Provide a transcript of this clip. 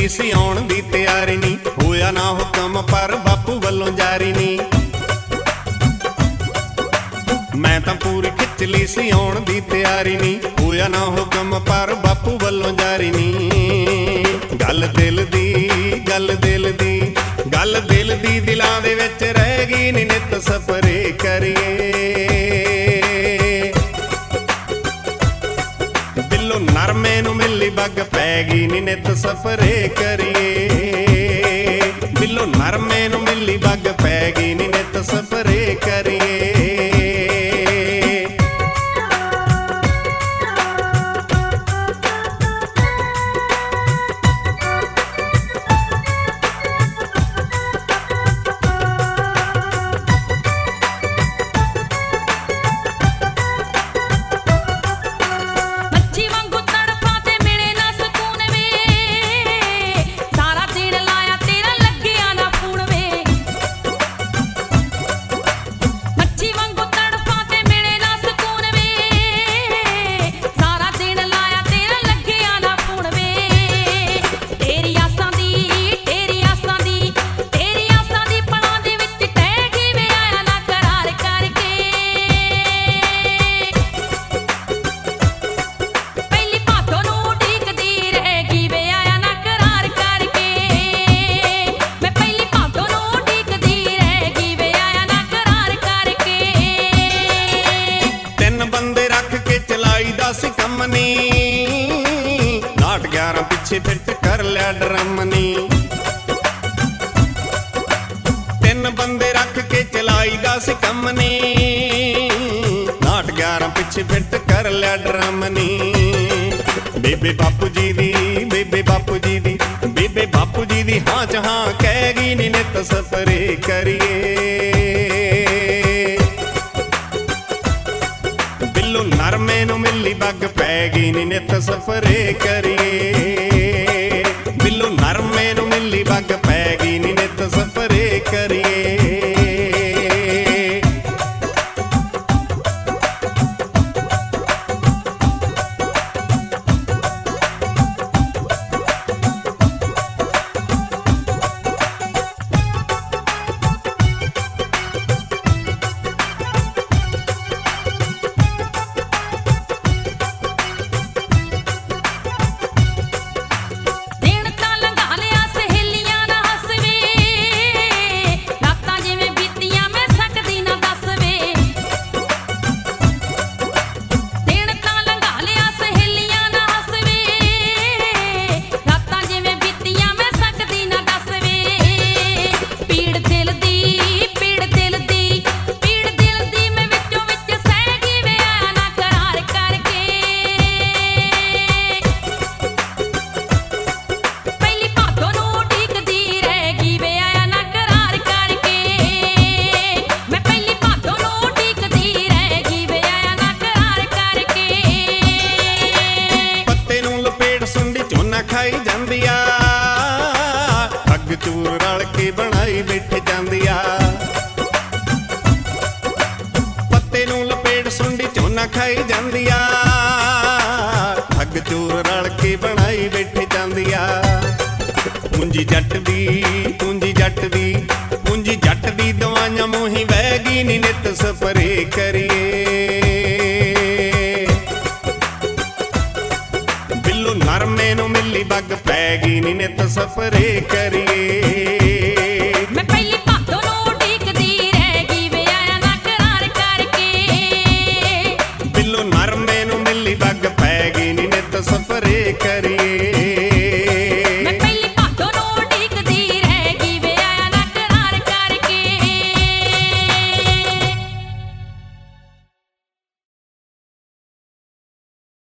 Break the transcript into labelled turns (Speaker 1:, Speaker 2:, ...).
Speaker 1: ਲਈ ਸੀ ਆਉਣ ਦੀ ਤਿਆਰੀ ਨੀ, ਹੋਇਆ ਨਾ ਹੁਕਮ ਪਰ ਬਾਪੂ ਵੱਲੋਂ ਜਾਰੀ ਨੀ। ਮੈਂ ਤਾਂ ਪੂਰੀ ਖਿੱਚ ਲਈ ਸੀ ਆਉਣ ਦੀ ਤਿਆਰੀ ਨੀ, ਹੋਇਆ ਨਾ ਹੁਕਮ ਪਰ ਬਾਪੂ ਵੱਲੋਂ ਜਾਰੀ ਨੀ। ਗੱਲ ਦਿਲ ਦੀ, ਗੱਲ ਦਿਲ ਦੀ, ਗੱਲ ਦਿਲ ਦੀ ਦਿਲਾਂ ਦੇ ਵਿੱਚ ਰਹਿ ਗਈ ਨੀ, ਨਿੱਤ ਸਪਰੇ ਕਰੀਏ। ਬਿੱਲੋ ਨਰਮੇ ਨੂੰ ਮਿਲੀ ਬੱਗ ਪੈ ਗਈ ਨੀ, ਨਿੱਤ ਸਪਰੇ ਕਰੀਏ। ਬਿੱਲੋ ਨਰਮੇ ਨੂੰ ਮਿਲੀ ਬੱਗ ਪੈ ਗਈ ਨੀ, ਨਿੱਤ ਸਪਰੇ ਕਰੀਏ। ਨਾਟ 11 ਪਿੱਛੇ ਫਿੱਟ ਕਰ ਲਿਆ ਡਰਮ ਨੀ। ਤਿੰਨ ਬੰਦੇ ਰੱਖ ਕੇ ਚਲਾਈਦਾ ਸੀ ਕੰਮ ਨੀ, ਨਾਟ 11 ਪਿੱਛੇ ਫਿੱਟ ਕਰ ਲਿਆ ਡਰਮ ਨੀ। ਬੇਬੇ ਬਾਪੂ ਜੀ ਦੀ, ਬੇਬੇ ਬਾਪੂ ਜੀ ਦੀ, ਬੇਬੇ ਬਾਪੂ ਜੀ ਦੀ ਹਾਂ ਚ ਹਾਂ ਕਹਿ ਗਈ ਨੀ, ਨਿੱਤ ਸਪਰੇ ਕਰੀਏ। ਬਿੱਲੋ ਨਰਮੇ ਨੂੰ ਮਿਲੀ ਬੱਗ ਪੈ ਗਈ ਨੀ, ਨਿੱਤ ਸਪਰੇ ਕਰੀਏ। ਬਿੱਲੋ ਨਰਮੇ ਨੂੰ ਮਿਲੀ ਬੱਗ ਪੈ ਗਈ ਨੀ, ਨਿੱਤ ਸਪਰੇ ਕਰੀਏ। ਖਾਈ ਜਾਂਦੀ ਆ ਅੱਗ ਚੂਰ ਰਲ ਕੇ ਬਣਾਈ ਬੈਠ ਜਾਂਦੀ ਆ। ਪੱਤੇ ਨੂੰ ਲਪੇਟ ਸੁੰਡੀ ਝੋਨਾ ਖਾਈ ਜਾਂਦੀ ਆ, ਅੱਗ ਚੂਰ ਰਲ ਕੇ ਬਣਾਈ ਬੈਠ ਜਾਂਦੀ ਆ। ਪੂੰਜੀ ਜੱਟ ਦੀ, ਪੂੰਜੀ ਜੱਟ ਦੀ, ਪੂੰਜੀ ਜੱਟ ਦੀ ਦਵਾਈਆਂ ਮੂੰਹੀ ਵਹਿ ਗਈ ਨੀ, ਨਿੱਤ ਸਪਰੇ ਕਰੀਏ। ਨਰਮੇ ਨੂੰ ਮਿਲੀ ਬੱਗ ਪੈ ਗਈ ਨੀ, ਨਿੱਤ ਸਪਰੇ ਕਰੀਏ।